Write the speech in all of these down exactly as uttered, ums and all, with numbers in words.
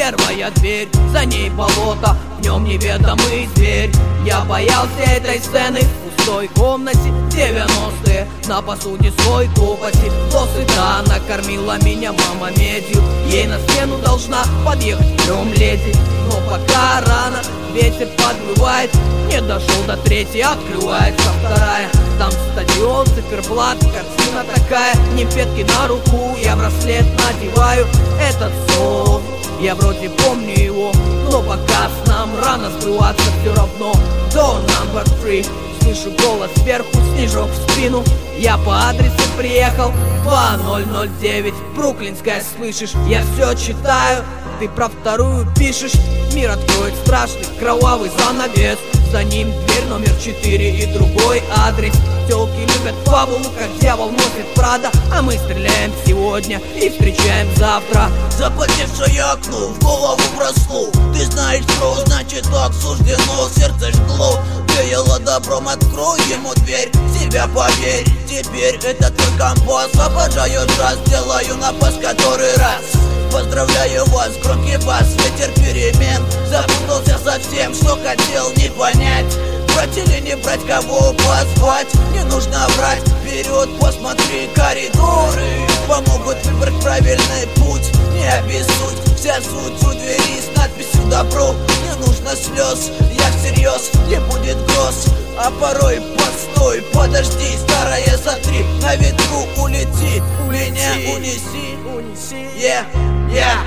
первая дверь, за ней болото, в нем неведомый зверь. Я боялся этой сцены в пустой комнате. Девяностые на посуде свой копоти. Досыта накормила меня мама медью. Ей на смену должна подъехать трем леди. Но пока рано, ветер подвывает. Не дошел до третьей, открывается вторая. Там стадион, циферблат, картина такая. Не петки на руку, я браслет надеваю. Этот сон, я вроде помню его, но пока с нам рано сбываться все равно. Door number three. Слышу голос сверху, снежок в спину. Я по адресу приехал, два ноль ноль девять, Бруклинская, слышишь? Я все читаю, ты про вторую пишешь. Мир откроет страшный кровавый занавес. За ним дверь номер четыре и другой адрес. Тёлки любят фабулу, как дьявол носит Прада. А мы стреляем сегодня и встречаем завтра. Запотевшее окно в голову бросло. Ты знаешь, что значит так суждено. Сердце жгло, веяло добром. Открой ему дверь, себя поверь. Теперь это твой компас. Обожаю джаз, делаю напас который раз. Поздравляю вас, громкий бас, ветер перемен. Запутался совсем, что хотел не понять. Брать или не брать, кого позвать. Не нужно врать, вперед посмотри, коридоры помогут выбрать правильный путь. Не обессудь, вся суть у двери с надписью «Добро». Не нужно слез, я всерьез, не будет гроз. А порой постой, подожди, старая сотри. На ветру улети, меня унеси, yeah, yeah.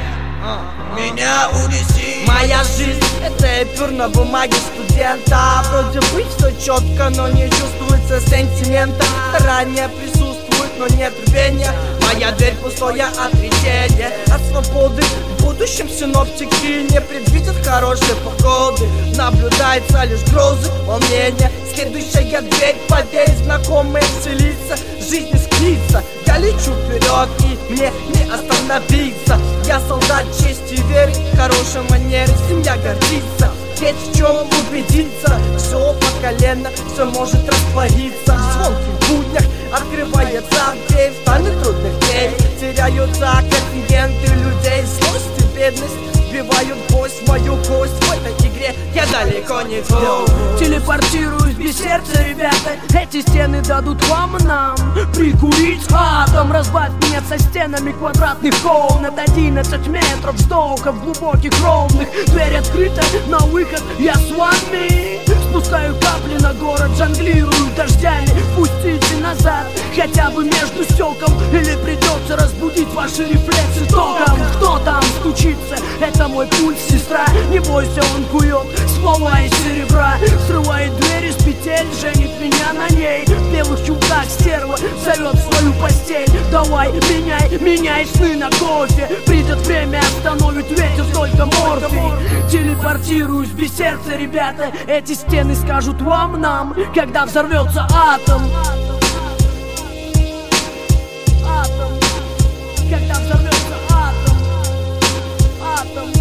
Меня унеси. Моя жизнь — это эпюр на бумаге студента. Вроде бы все четко, но не чувствуется сентимента. Ранее присутствует, но нет рвения. Моя дверь пустое отречение от свободы. В будущем синоптики не предвидят хорошей погоды. Наблюдается лишь грозы, волнения. Следующая дверь, поверь, знакомые вселится. Жизнь искрится, я лечу вперед, и мне не остановиться. Я солдат чести и веры, хорошей манеры, семья гордится. Есть в чем убедиться, все по колено, все может раствориться. В звонких буднях открывается дверь, в тайны трудных дней теряются контингенты людей. Злость и бедность сбивают гость, мою кость. В этой игре я далеко не гол. Телепортируюсь без сердца, ребята. Эти стены дадут вам нам прикурить атом. Разбавь меня со стенами квадратных комнат. Одиннадцать метров вздохов глубоких ровных. Дверь открыта, на выход я с вами. Спускаю капли на город, жонглирую дождями. Пустите назад, хотя бы между стеком. Или придется разбудить ваши рефлексы током. Кто там стучится? Это мой пульс, сестра. Не бойся, он кует слова из серебра. Срывает дверь из петель, женит меня на ней. В белых чулках стерва зовет свою постель. Давай, меняй, меняй сны на кофе. Придет время, остановит ветер, только морфий. Телепортируюсь без сердца, ребята. Эти стены скажут вам, нам, когда взорвется атом. Атом. Когда взорвется атом. Атом.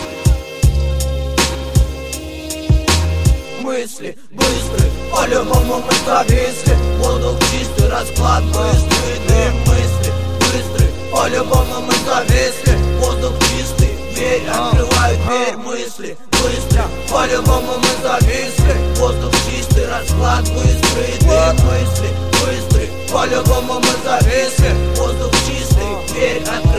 Мысли быстрые, по-любому мы зависли. Воздух чистый, расклад быстрый. Дым мысли быстрые, по-любому мы зависли. Воздух чистый, дверь, открываю дверь. Мысли быстрые, по-любому мы зависли. Воздух чистый, расклад быстрый. Дым мысли быстрые, по-любому мы зависли. Воздух чистый, дверь, открываю.